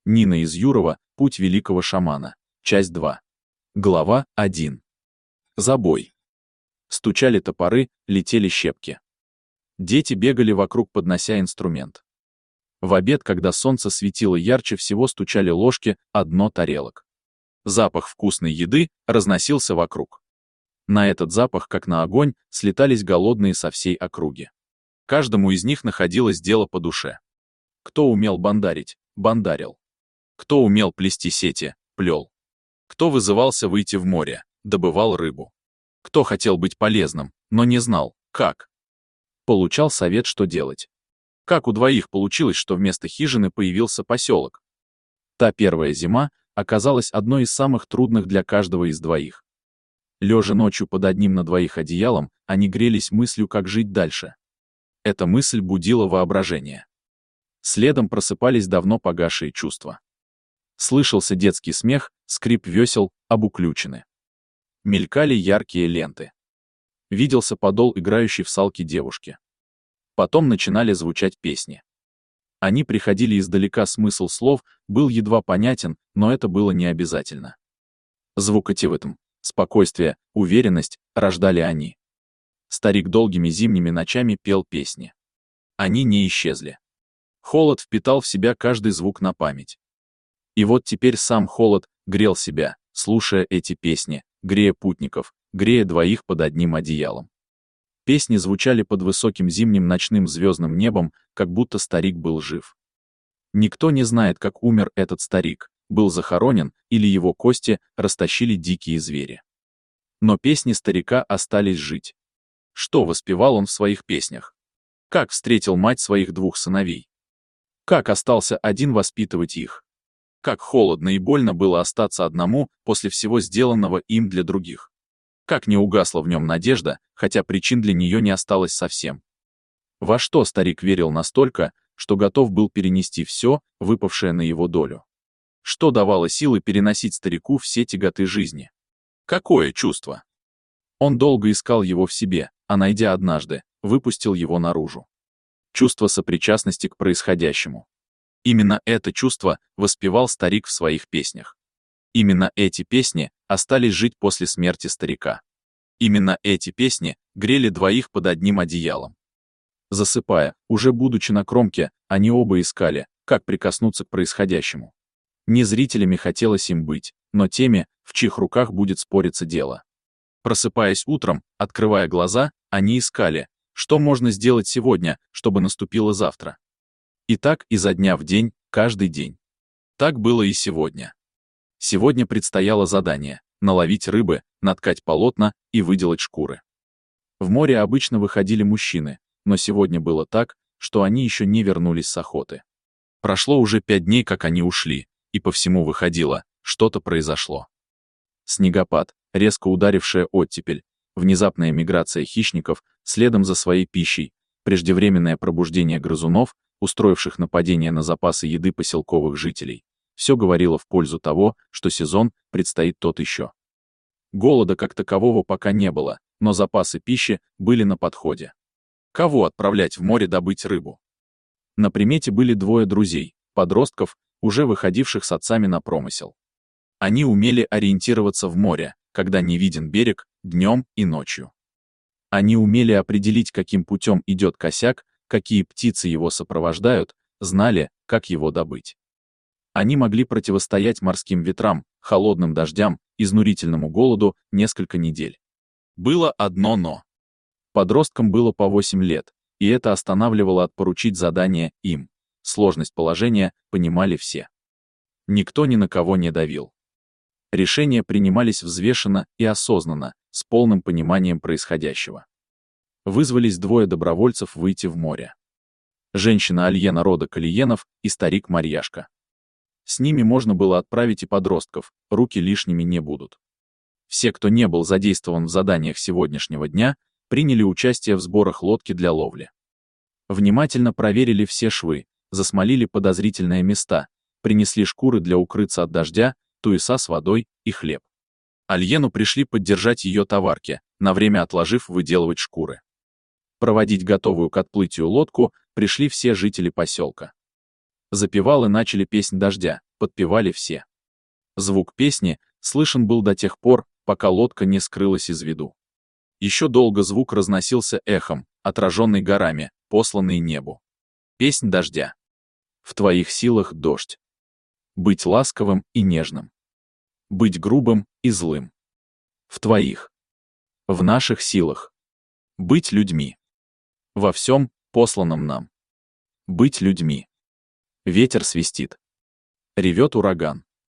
Нина из Юрова. Путь великого шамана. Часть 2. Глава 1. Забой. Стучали топоры, летели щепки. Дети бегали вокруг, поднося инструмент. В обед, когда солнце светило ярче всего, стучали ложки о дно тарелок. Запах вкусной еды разносился вокруг. На этот запах, как на огонь, слетались голодные со всей округи. Каждому из них находилось дело по душе. Кто умел бандарить — бандарил. Кто умел плести сети — плел. Кто вызывался выйти в море — добывал рыбу. Кто хотел быть полезным, но не знал, как. Получал совет, что делать. Как у двоих получилось, что вместо хижины появился поселок. Та первая зима оказалась одной из самых трудных для каждого из двоих. Лежа ночью под одним на двоих одеялом, они грелись мыслью, как жить дальше. Эта мысль будила воображение. Следом просыпались давно погасшие чувства. Слышался детский смех, скрип весел, обуключены. Мелькали яркие ленты. Виделся подол играющей в салки девушки. Потом начинали звучать песни. Они приходили издалека, смысл слов был едва понятен, но это было не обязательно. Звукотивытм, спокойствие, уверенность рождали они. Старик долгими зимними ночами пел песни. Они не исчезли. Холод впитал в себя каждый звук на память. И вот теперь сам холод грел себя, слушая эти песни, грея путников, грея двоих под одним одеялом. Песни звучали под высоким зимним ночным звездным небом, как будто старик был жив. Никто не знает, как умер этот старик, был захоронен или его кости растащили дикие звери. Но песни старика остались жить. Что воспевал он в своих песнях? Как встретил мать своих двух сыновей? Как остался один воспитывать их? Как холодно и больно было остаться одному после всего сделанного им для других? Как не угасла в нем надежда, хотя причин для нее не осталось совсем? Во что старик верил настолько, что готов был перенести все, выпавшее на его долю? Что давало силы переносить старику все тяготы жизни? Какое чувство? Он долго искал его в себе, а найдя однажды, выпустил его наружу. Чувство сопричастности к происходящему. Именно это чувство воспевал старик в своих песнях. Именно эти песни остались жить после смерти старика. Именно эти песни грели двоих под одним одеялом. Засыпая, уже будучи на кромке, они оба искали, как прикоснуться к происходящему. Не зрителями хотелось им быть, но теми, в чьих руках будет спориться дело. Просыпаясь утром, открывая глаза, они искали, что можно сделать сегодня, чтобы наступило завтра. И так изо дня в день, каждый день. Так было и сегодня. Сегодня предстояло задание — наловить рыбы, наткать полотна и выделать шкуры. В море обычно выходили мужчины, но сегодня было так, что они еще не вернулись с охоты. Прошло уже 5 дней, как они ушли, и по всему выходило, что-то произошло. Снегопад, резко ударившая оттепель, внезапная миграция хищников следом за своей пищей, преждевременное пробуждение грызунов, устроивших нападение на запасы еды поселковых жителей. Все говорило в пользу того, что сезон предстоит тот еще. Голода как такового пока не было, но запасы пищи были на подходе. Кого отправлять в море добыть рыбу? На примете были 2 друзей, подростков, уже выходивших с отцами на промысел. Они умели ориентироваться в море, когда не виден берег, днем и ночью. Они умели определить, каким путем идет косяк, какие птицы его сопровождают, знали, как его добыть. Они могли противостоять морским ветрам, холодным дождям, изнурительному голоду несколько недель. Было одно «но». Подросткам было по 8 лет, и это останавливало от поручить задание им. Сложность положения понимали все. Никто ни на кого не давил. Решения принимались взвешенно и осознанно, с полным пониманием происходящего. Вызвались 2 добровольцев выйти в море. Женщина Альена рода Калиенов и старик Марьяшка. С ними можно было отправить и подростков, руки лишними не будут. Все, кто не был задействован в заданиях сегодняшнего дня, приняли участие в сборах лодки для ловли. Внимательно проверили все швы, засмолили подозрительные места, принесли шкуры для укрыться от дождя, туеса с водой и хлеб. Альену пришли поддержать ее товарки, на время отложив выделывать шкуры. Проводить готовую к отплытию лодку пришли все жители поселка. Запевалы начали песнь дождя, подпевали все. Звук песни слышен был до тех пор, пока лодка не скрылась из виду. Еще долго звук разносился эхом, отраженный горами, посланный небу. Песнь дождя. В твоих силах дождь. Быть ласковым и нежным. Быть грубым и злым. В твоих. В наших силах. Быть людьми. Во всем, посланном нам. Быть людьми. Ветер свистит. Ревет ураган.